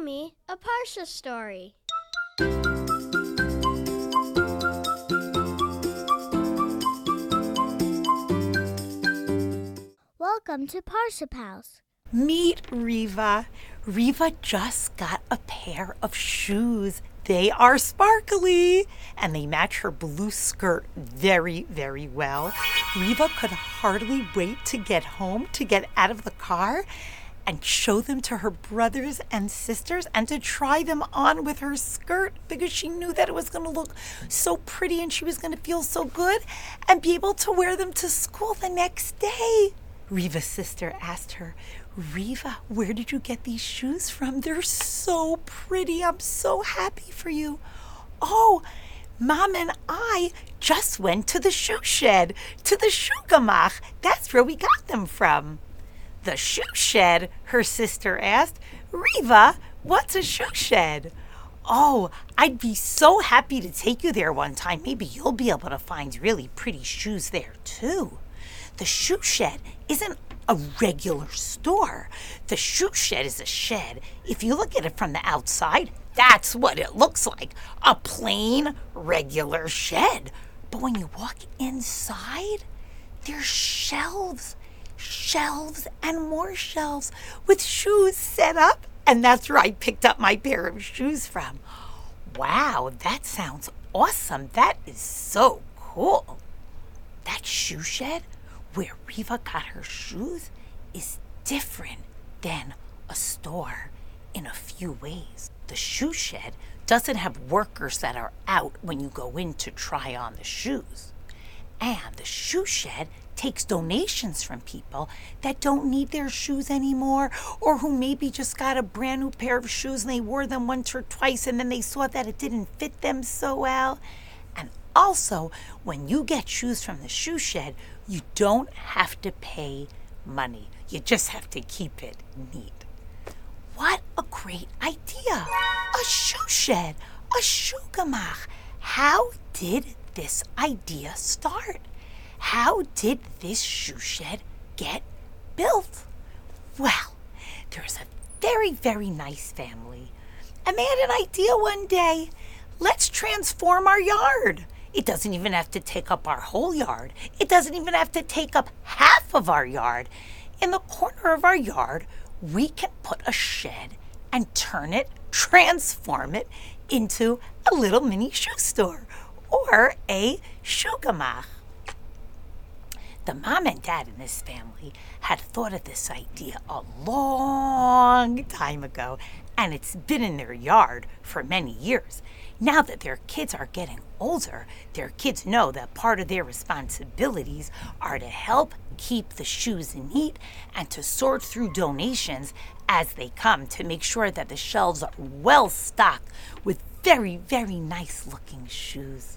me a Parsha story. Welcome to Parsha House. Meet Riva. Riva just got a pair of shoes. They are sparkly and they match her blue skirt very, very well. Riva could hardly wait to get home, to get out of the car and show them to her brothers and sisters and to try them on with her skirt because she knew that it was going to look so pretty and she was going to feel so good and be able to wear them to school the next day. Riva's sister asked her, "Riva, where did you get these shoes from? They're so pretty. I'm so happy for you." "Oh, Mom and I just went to the shoe shed, to the shoe gemach. That's where we got them from." "The shoe shed?" her sister asked. "Riva, what's a shoe shed?" "Oh, I'd be so happy to take you there one time. Maybe you'll be able to find really pretty shoes there too." The shoe shed isn't a regular store. The shoe shed is a shed. If you look at it from the outside, that's what it looks like. A plain, regular shed. But when you walk inside, there's shelves and more shelves with shoes set up. And that's where I picked up my pair of shoes from. Wow, that sounds awesome. That is so cool. That shoe shed where Riva got her shoes is different than a store in a few ways. The shoe shed doesn't have workers that are out when you go in to try on the shoes. And the shoe shed takes donations from people that don't need their shoes anymore or who maybe just got a brand new pair of shoes and they wore them once or twice and then they saw that it didn't fit them so well. And also, when you get shoes from the shoe shed, you don't have to pay money. You just have to keep it neat. What a great idea! A shoe shed, a shoe gemach. How did this idea start? How did this shoe shed get built? Well, there's a very, very nice family, and they had an idea one day. Let's transform our yard. It doesn't even have to take up our whole yard. It doesn't even have to take up half of our yard. In the corner of our yard, we can put a shed and transform it into a little mini shoe store or a shoe gemach. The mom and dad in this family had thought of this idea a long time ago, and it's been in their yard for many years. Now that their kids are getting older, their kids know that part of their responsibilities are to help keep the shoes neat and to sort through donations as they come to make sure that the shelves are well stocked with very, very nice looking shoes.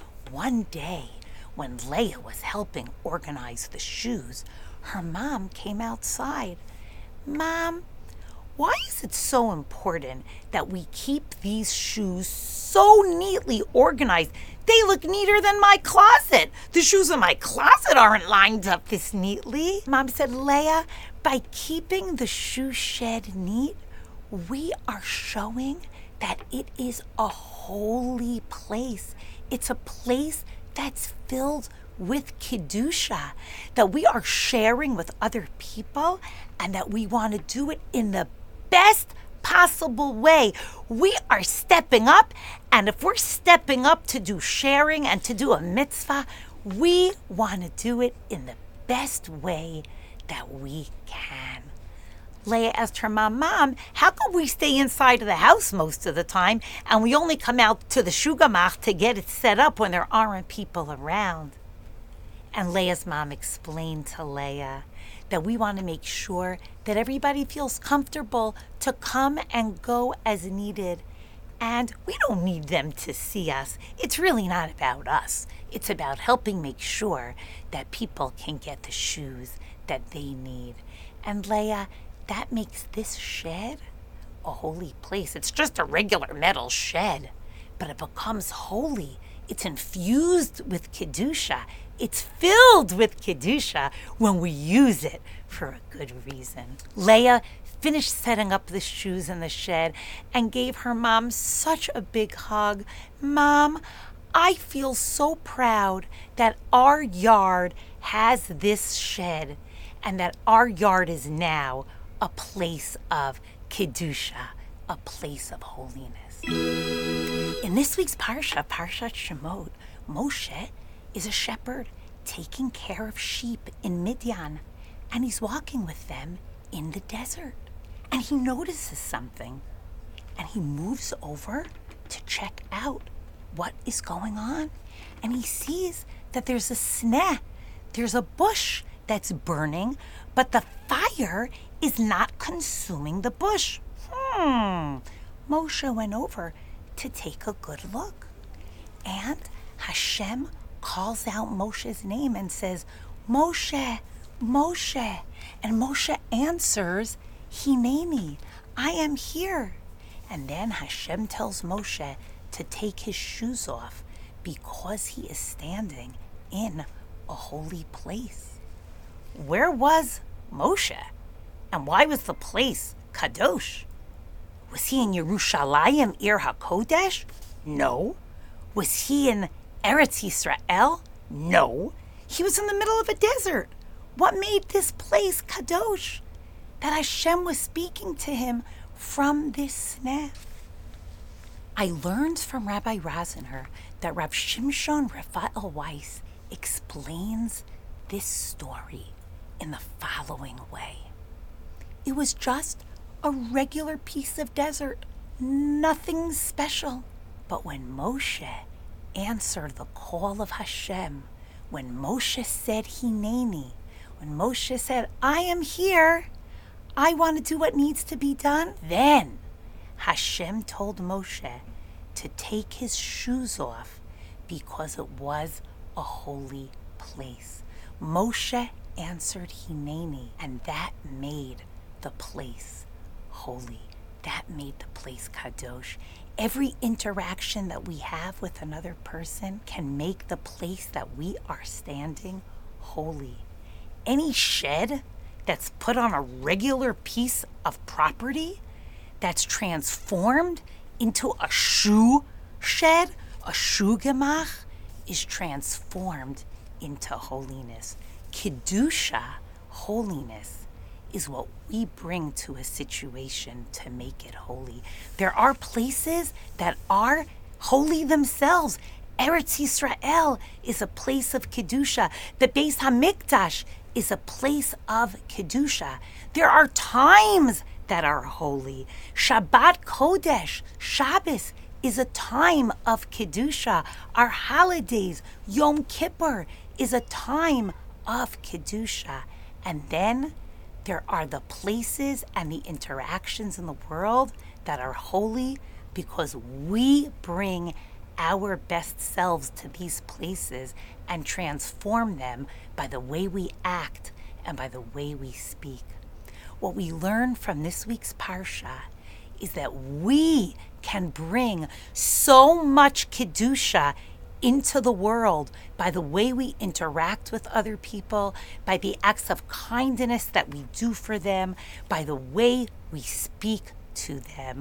One day, when Leah was helping organize the shoes, her mom came outside. "Mom, why is it so important that we keep these shoes so neatly organized? They look neater than my closet. The shoes in my closet aren't lined up this neatly." Mom said, "Leah, by keeping the shoe shed neat, we are showing that it is a holy place. It's a place that's filled with Kedusha, that we are sharing with other people and that we want to do it in the best possible way. We are stepping up, and if we're stepping up to do sharing and to do a mitzvah, we want to do it in the best way that we can." Leah asked her mom, "Mom, how come we stay inside of the house most of the time and we only come out to the shoe gemach to get it set up when there aren't people around?" And Leah's mom explained to Leah that we want to make sure that everybody feels comfortable to come and go as needed. And we don't need them to see us. It's really not about us. It's about helping make sure that people can get the shoes that they need. And Leah, that makes this shed a holy place. It's just a regular metal shed, but it becomes holy. It's infused with Kedusha. It's filled with Kedusha when we use it for a good reason. Leah, finished setting up the shoes in the shed and gave her mom such a big hug. Mom, I feel so proud that our yard has this shed and that our yard is now a place of Kedusha, a place of holiness. In this week's Parsha, Parshat Shemot, Moshe is a shepherd taking care of sheep in Midian, and he's walking with them in the desert. And he notices something, and he moves over to check out what is going on. And he sees that there's a sneh, there's a bush that's burning, but the fire is not consuming the bush. Moshe went over to take a good look. And Hashem calls out Moshe's name and says, Moshe, Moshe. And Moshe answers, Hineni, I am here. And then Hashem tells Moshe to take his shoes off because he is standing in a holy place. Where was Moshe? And why was the place Kadosh? Was he in Yerushalayim, Ir HaKodesh? No. Was he in Eretz Yisrael? No. He was in the middle of a desert. What made this place Kadosh? That Hashem was speaking to him from this sneh. I learned from Rabbi Rosner that Rav Shimshon Raphael Weiss explains this story in the following way. It was just a regular piece of desert, nothing special. But when Moshe answered the call of Hashem, when Moshe said Hineni, when Moshe said, I am here, I want to do what needs to be done, then Hashem told Moshe to take his shoes off because it was a holy place. Moshe answered Hineni, and that made the place holy. That made the place Kadosh. Every interaction that we have with another person can make the place that we are standing holy. Any shed that's put on a regular piece of property that's transformed into a shoe shed, a shoe gemach, is transformed into holiness. Kedusha, holiness, is what we bring to a situation to make it holy. There are places that are holy themselves. Eretz Yisrael is a place of Kedusha. The Beis HaMikdash is a place of Kedusha. There are times that are holy. Shabbat Kodesh, Shabbos, is a time of Kedusha. Our holidays, Yom Kippur, is a time of Kedusha. And then there are the places and the interactions in the world that are holy because we bring our best selves to these places and transform them by the way we act and by the way we speak. What we learn from this week's Parsha is that we can bring so much Kedusha into the world by the way we interact with other people, by the acts of kindness that we do for them, by the way we speak to them.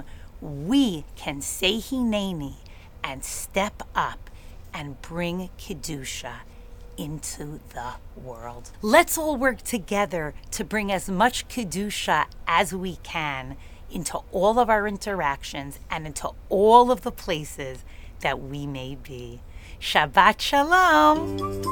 We can say Hineni and step up and bring Kedusha into the world. Let's all work together to bring as much Kedusha as we can into all of our interactions and into all of the places that we may be. Shabbat Shalom.